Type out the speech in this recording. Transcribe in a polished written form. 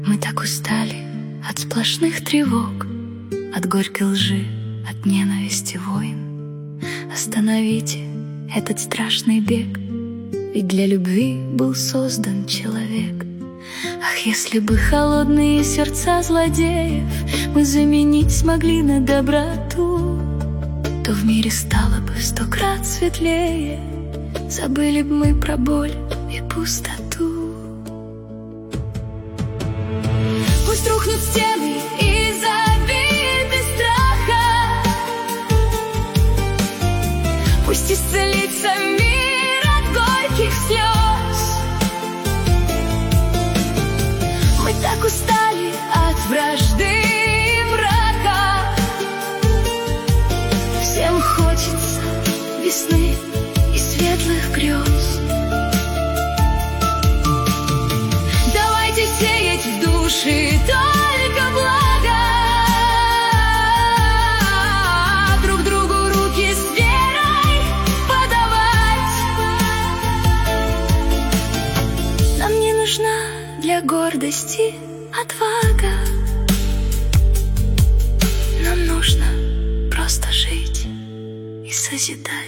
Мы так устали от сплошных тревог, от горькой лжи, от ненависти войн. Остановите этот страшный бег, ведь для любви был создан человек. Ах, если бы холодные сердца злодеев мы заменить смогли на доброту, то в мире стало бы в 100 крат светлее. Забыли бы мы про боль и пустоту. Пусть рухнут стены из обид и страха, пусть исцелится мир от горьких слез. Мы так устали от вражды и мрака, всем хочется весны и светлых грез. Давайте сеять в души только благо, друг другу руки с верой подавать. Нам не нужна для гордости отвага, нам нужно просто жить и созидать.